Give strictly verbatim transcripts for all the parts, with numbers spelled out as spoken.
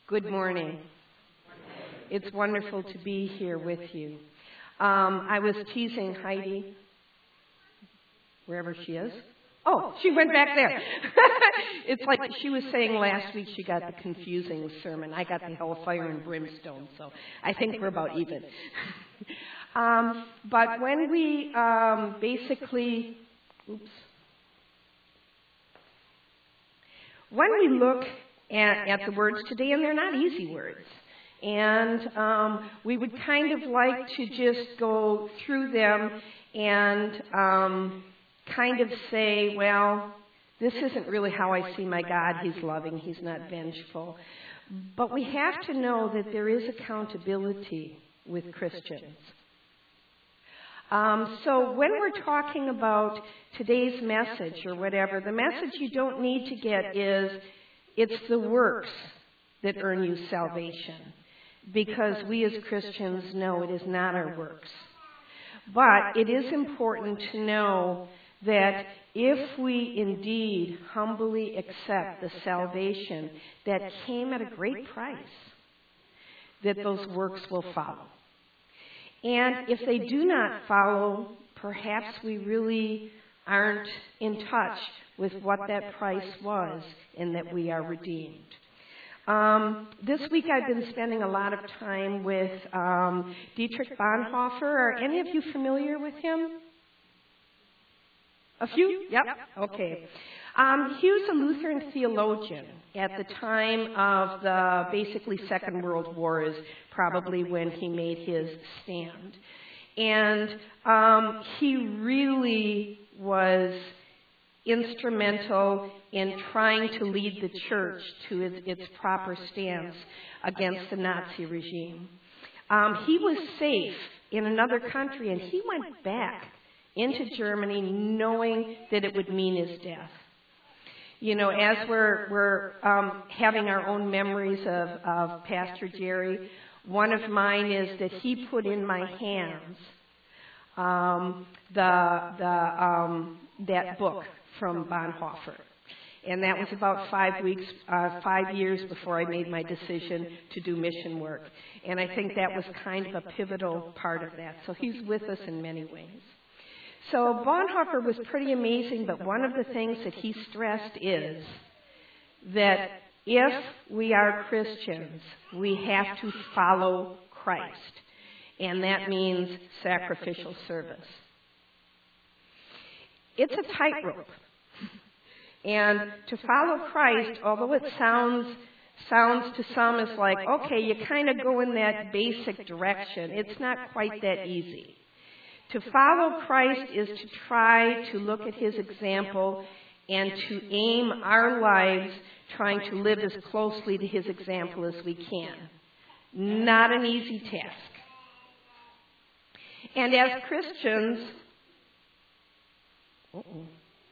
Good morning. It's wonderful to be here with you. Um, I was teasing Heidi, wherever she is. Oh, she went back there. It's like she was saying last week she got the confusing sermon. I got the hellfire and brimstone, so I think we're about even. um, but when we um, basically, oops, when we look at, at the words today, and they're not easy words, and um, we would kind of like to just go through them and um, kind of say, well, this isn't really how I see my God. He's loving. He's not vengeful. But we have to know that there is accountability with Christians. Um, so when we're talking about today's message or whatever, the message you don't need to get is it's the works that earn you salvation. Because we as Christians know it is not our works. But it is important to know that if we indeed humbly accept the salvation that came at a great price, that those works will follow. And if they do not follow, perhaps we really aren't in touch with what that price was and that we are redeemed. Um, this week I've been spending a lot of time with um, Dietrich Bonhoeffer. Are any of you familiar with him? A few? Yep. Okay. Um, he was a Lutheran theologian at the time of the basically Second World War is probably when he made his stand. And um, he really was instrumental in trying to lead the church to its, its proper stance against the Nazi regime. Um, he was safe in another country, and he went back into Germany knowing that it would mean his death. You know, as we're, we're um, having our own memories of, of Pastor Jerry, one of mine is that he put in my hands um, the, the, um, that book from Bonhoeffer. And that was about five weeks, uh, five years before I made my decision to do mission work. And I think that was kind of a pivotal part of that. So he's with us in many ways. So Bonhoeffer was pretty amazing, but one of the things that he stressed is that if we are Christians, we have to follow Christ. And that means sacrificial service. It's a tightrope. And to follow Christ, although it sounds sounds to some as like, okay, you kind of go in that basic direction, it's not quite that easy. To follow Christ is to try to look at his example and to aim our lives trying to live as closely to his example as we can. Not an easy task. And as Christians, uh-oh.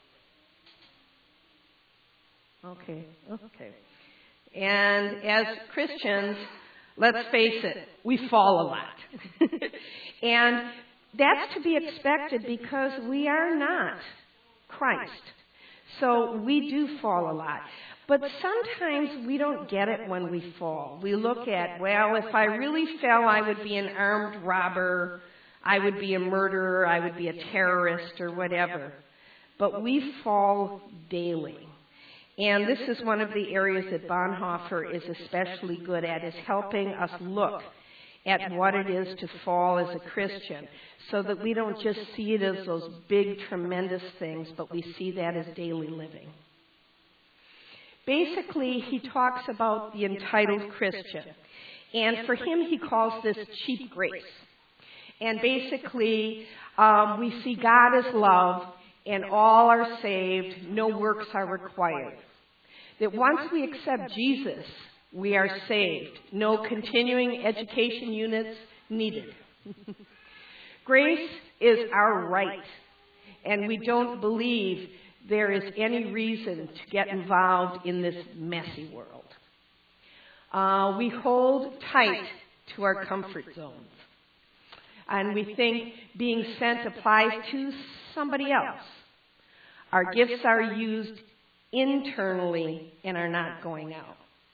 Okay, okay. And as Christians, let's face it, we fall a lot. And that's to be expected because we are not Christ. So we do fall a lot. But sometimes we don't get it when we fall. We look at, well, if I really fell, I would be an armed robber, I would be a murderer, I would be a terrorist or whatever. But we fall daily. And this is one of the areas that Bonhoeffer is especially good at, is helping us look at what it is to fall as a Christian, so that we don't just see it as those big, tremendous things, but we see that as daily living. Basically, he talks about the entitled Christian. And for him, he calls this cheap grace. And basically, um, we see God as love, and all are saved, no works are required. That once we accept Jesus, we are saved. No continuing education units needed. Grace is our right, and we don't believe there is any reason to get involved in this messy world. Uh, we hold tight to our comfort zones, and we think being sent applies to somebody else. Our gifts are used internally and are not going out.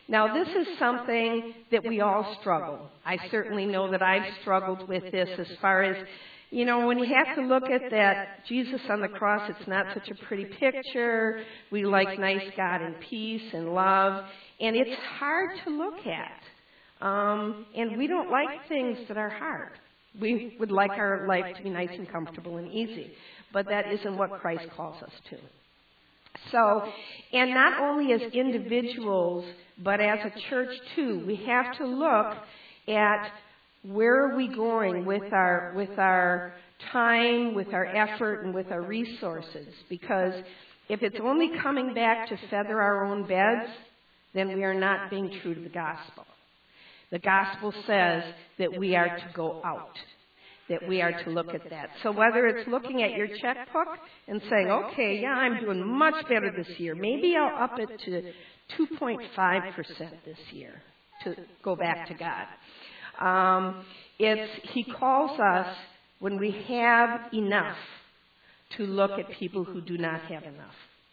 Now, this is something that we all struggle. I certainly know that I've struggled with this as far as, you know, when you have to look at that Jesus on the cross, it's not such a pretty picture. We like nice God and peace and love, and it's hard to look at. Um, and we don't like things that are hard. We would like our life to be nice and comfortable and easy, but that isn't what Christ calls us to. So, and not only as individuals, but as a church too, we have to look at where are we going with our with our time, with our effort, and with our resources. Because if it's only coming back to feather our own beds, then we are not being true to the gospel. The gospel says that we are to go out, that we are to look at that. So whether it's looking at your checkbook and saying, okay, yeah, I'm doing much better this year. Maybe I'll up it to two point five percent this year to go back to God. Um, it's, he calls us, when we have enough, to look at people who do not have enough.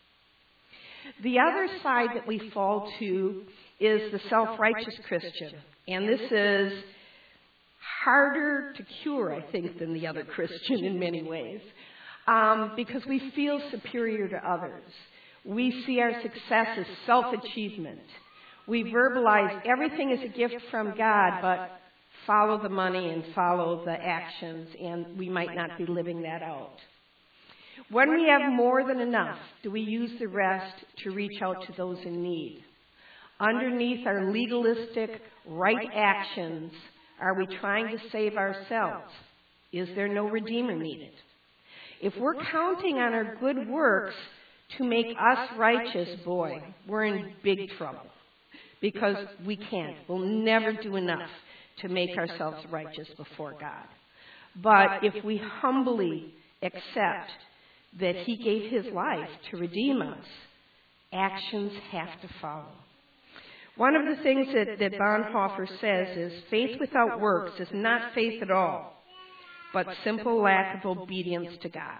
The other side that we fall to is the self-righteous Christian. And this is harder to cure, I think, than the other Christian in many ways, um, because we feel superior to others. We see our success as self-achievement. We verbalize everything is a gift from God, but follow the money and follow the actions, and we might not be living that out. When we have more than enough, do we use the rest to reach out to those in need? Underneath our legalistic right actions, are we trying to save ourselves? Is there no Redeemer needed? If we're counting on our good works to make us righteous, boy, we're in big trouble. Because we can't. We'll never do enough to make ourselves righteous before God. But if we humbly accept that He gave His life to redeem us, actions have to follow. One of the things that, that Bonhoeffer says is, faith without works is not faith at all, but simple lack of obedience to God.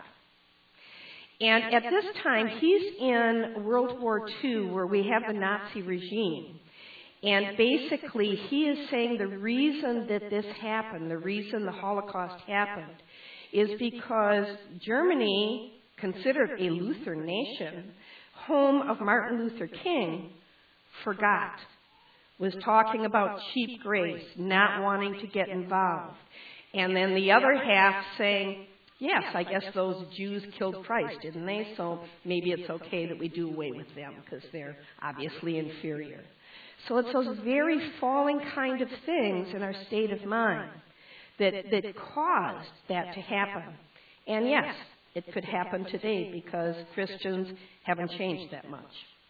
And at this time, he's in World War Two, where we have the Nazi regime. And basically, he is saying the reason that this happened, the reason the Holocaust happened, is because Germany, considered a Lutheran nation, home of Martin Luther King, forgot, was talking about cheap grace, not wanting to get involved. And then the other half saying, yes, I guess those Jews killed Christ, didn't they? So maybe it's okay that we do away with them because they're obviously inferior. So it's those very falling kind of things in our state of mind that, that caused that to happen. And yes, it could happen today because Christians haven't changed that much.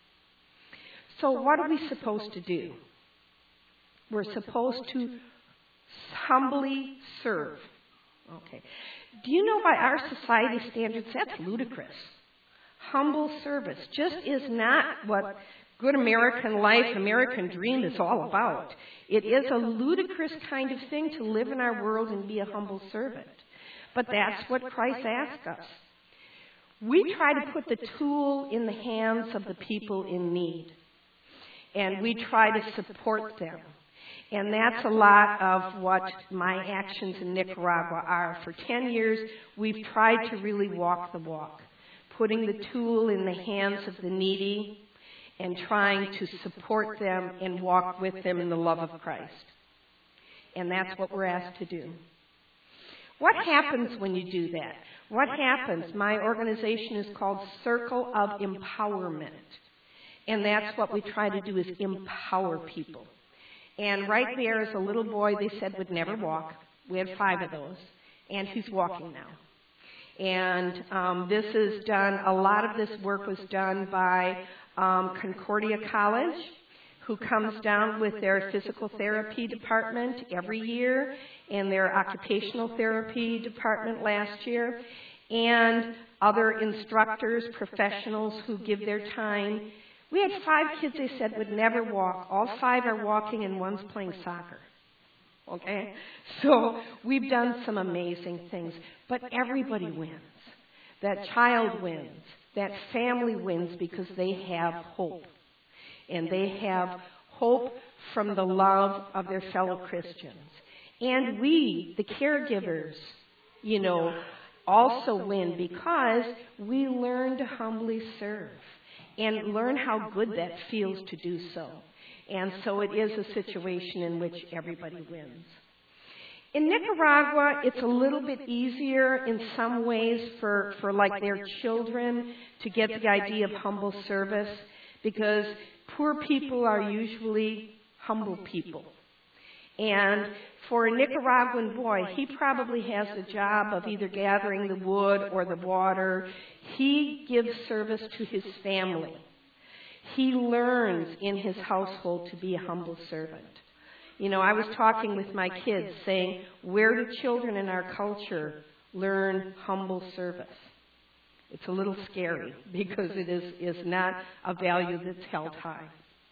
So what are we supposed to do? We're supposed to humbly serve. Okay. Do you know by our society standards, that's ludicrous. Humble service just is not what good American life, American dream is all about. It is a ludicrous kind of thing to live in our world and be a humble servant. But that's what Christ asks us. We try to put the tool in the hands of the people in need. And we try to support them. And that's a lot of what my actions in Nicaragua are. For ten years, we've tried to really walk the walk, putting the tool in the hands of the needy and trying to support them and walk with them in the love of Christ. And that's what we're asked to do. What happens when you do that? What happens? My organization is called Circle of Empowerment. And that's what we try to do, is empower people. And right there is a little boy they said would never walk. We had five of those. And he's walking now. And um, this is done, a lot of this work was done by um, Concordia College, who comes down with their physical therapy department every year and their occupational therapy department last year, and other instructors, professionals who give their time. We had five kids they said would never walk. All five are walking and one's playing soccer. Okay? So we've done some amazing things. But everybody wins. That child wins. That family wins because they have hope. And they have hope from the love of their fellow Christians. And we, the caregivers, you know, also win because we learn to humbly serve and learn how good that feels to do so. And so it is a situation in which everybody wins. In Nicaragua, it's a little bit easier in some ways for, for like their children to get the idea of humble service because poor people are usually humble people. And for a Nicaraguan boy, he probably has the job of either gathering the wood or the water. He gives service to his family. He learns in his household to be a humble servant. You know, I was talking with my kids saying, where do children in our culture learn humble service? It's a little scary because it is, is not a value that's held high.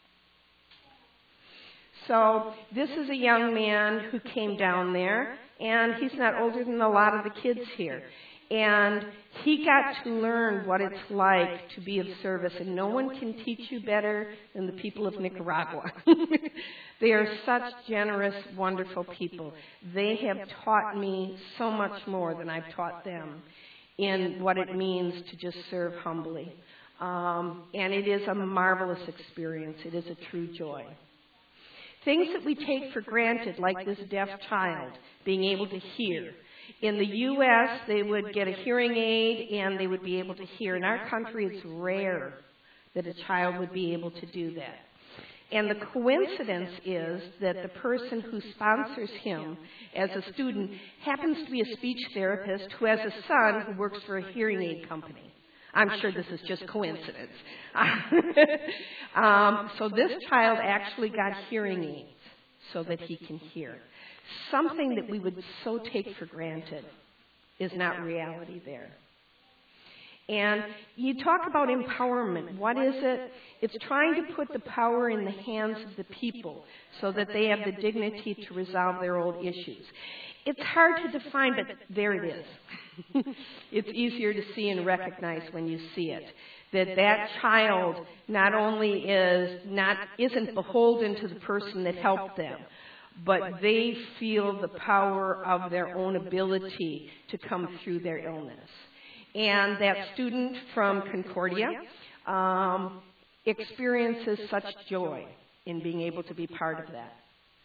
So this is a young man who came down there, and he's not older than a lot of the kids here. And he got to learn what it's like to be of service, and no one can teach you better than the people of Nicaragua. They are such generous, wonderful people. They have taught me so much more than I've taught them in what it means to just serve humbly. Um, and it is a marvelous experience. It is a true joy. Things that we take for granted, like this deaf child being able to hear. In the U S, they would get a hearing aid and they would be able to hear. In our country, it's rare that a child would be able to do that. And the coincidence is that the person who sponsors him as a student happens to be a speech therapist who has a son who works for a hearing aid company. I'm sure this is just coincidence. um, so this child actually got hearing aids so that he can hear. Something that we would so take for granted is not reality there. And you talk about empowerment. What is it? It's trying to put the power in the hands of the people so that they have the dignity to resolve their own issues. It's hard to define, but there it is. It's easier to see and recognize when you see it. That that child not only is not isn't beholden to the person that helped them, but they feel the power of their own ability to come through their illness. And that student from Concordia um, experiences such joy in being able to be part of that.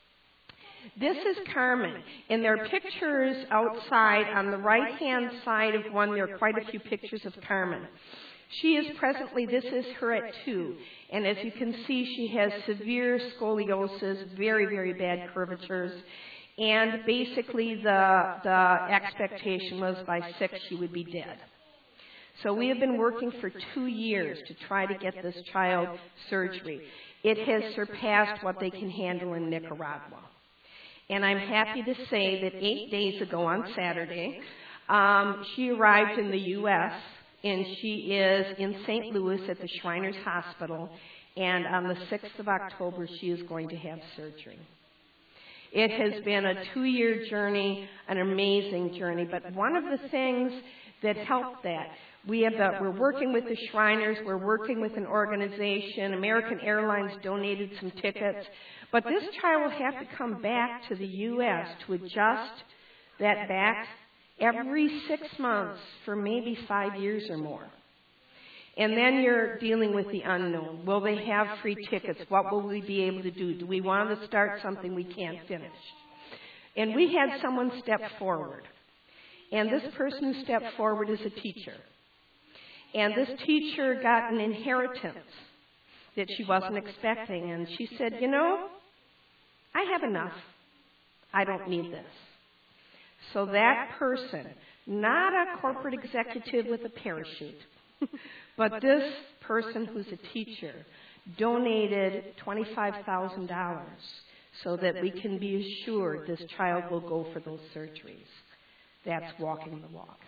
This is Carmen, and there are pictures outside. On the right-hand side of one, there are quite a few pictures of Carmen. She is presently, this is her at two, and as you can see, she has severe scoliosis, very, very bad curvatures, and basically the, the expectation was by six she would be dead. So we have been working for two years to try to get this child surgery. It has surpassed what they can handle in Nicaragua. And I'm happy to say that eight days ago on Saturday, um, she arrived in the U S, and she is in Saint Louis at the Shriners Hospital, and on the sixth of October, she is going to have surgery. It has been a two-year journey, an amazing journey, but one of the things that helped that, we have the, we're working with the Shriners, we're working with an organization, American Airlines donated some tickets, but this child will have to come back to the U S to adjust that back every six months for maybe five years or more. And then you're dealing with the unknown. Will they have free tickets? What will we be able to do? Do we want to start something we can't finish? And we had someone step forward. And this person who stepped forward is a teacher. And this teacher got an inheritance that she wasn't expecting. And she said, you know, I have enough. I don't need this. So that person, not a corporate executive with a parachute, but this person who's a teacher, donated twenty-five thousand dollars so that we can be assured this child will go for those surgeries. That's walking the walk.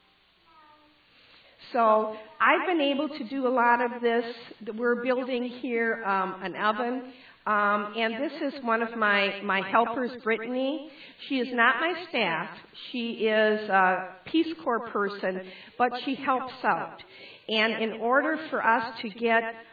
So I've been able to do a lot of this. We're building here um, an oven. Um, and this is one of my, my helpers, Brittany. She is not my staff. She is a Peace Corps person, but she helps out. And in order for us to get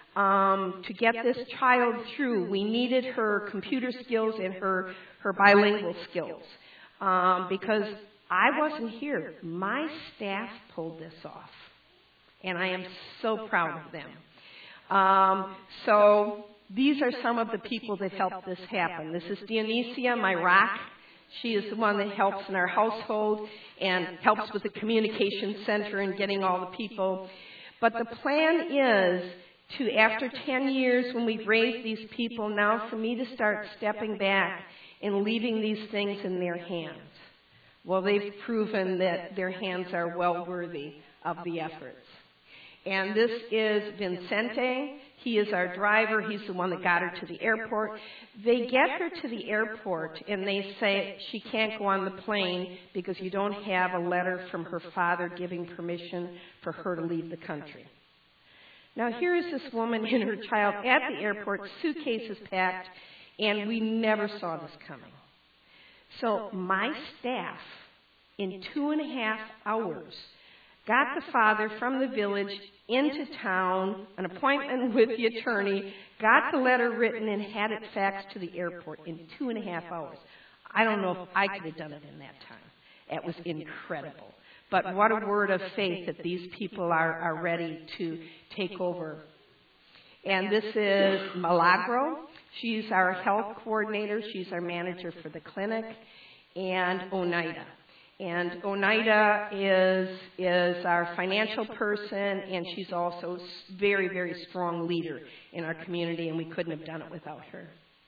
um, to get this child through. We needed her computer skills and her, her bilingual skills um, because I wasn't here. My staff pulled this off, and I am so proud of them. Um, so these are some of the people that helped this happen. This is Dionysia, my rock. She is the one that helps in our household and helps with the communication center and getting all the people. But the plan is to, after ten years, when we've raised these people, now for me to start stepping back and leaving these things in their hands. Well, they've proven that their hands are well worthy of the efforts. And this is Vincente. He is our driver. He's the one that got her to the airport. They get her to the airport, and they say she can't go on the plane because you don't have a letter from her father giving permission for her to leave the country. Now, here is this woman and her child at the airport, suitcases packed, and we never saw this coming. So my staff, in two and a half hours, got the father from the village into town, an appointment with the attorney, got the letter written, and had it faxed to the airport in two and a half hours. I don't know if I could have done it in that time. It was incredible. But what a word of faith that these people are, are ready to take over. And this is Milagro. She's our health coordinator. She's our manager for the clinic. And Oneida. And Oneida is, is our financial person, and she's also a very, very strong leader in our community, and we couldn't have done it without her.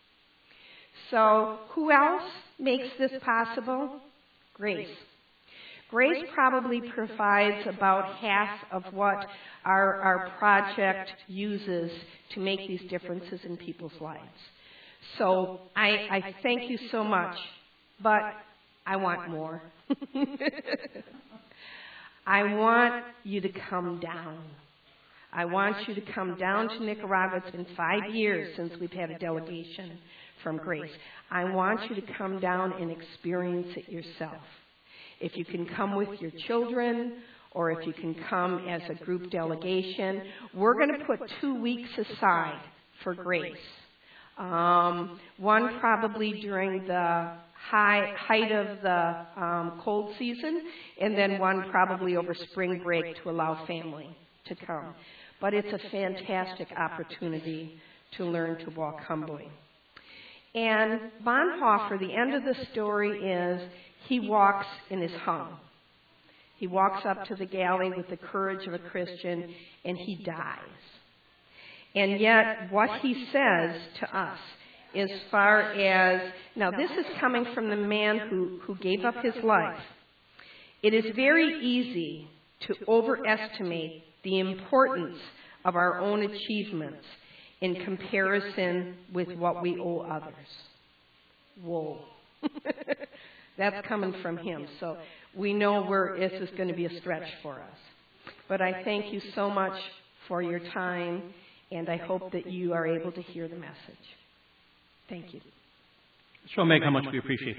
So who else makes this possible? Grace. Grace probably provides about half of what our, our project uses to make these differences in people's lives. So I, I thank you so much, but I want more. I want you to come down. I want you to come down to Nicaragua. It's been five years since we've had a delegation from Grace. I want you to come down and experience it yourself. If you can come with your children, or if you can come as a group delegation, we're going to put two weeks aside for Grace. Um, one probably during the high height of the um, cold season, and then one probably over spring break to allow family to come. But it's a fantastic opportunity to learn to walk humbly. And Bonhoeffer, the end of the story is he walks and is hung. He walks up to the galley with the courage of a Christian, and he dies. And yet, what he says to us, as far as, now this is coming from the man who, who gave up his life. It is very easy to overestimate the importance of our own achievements in comparison with what we owe others. Whoa. That's coming from him. So we know where this is going to be a stretch for us. But I thank you so much for your time, and I hope that you are able to hear the message. Thank you. Show Meg how much we appreciate that.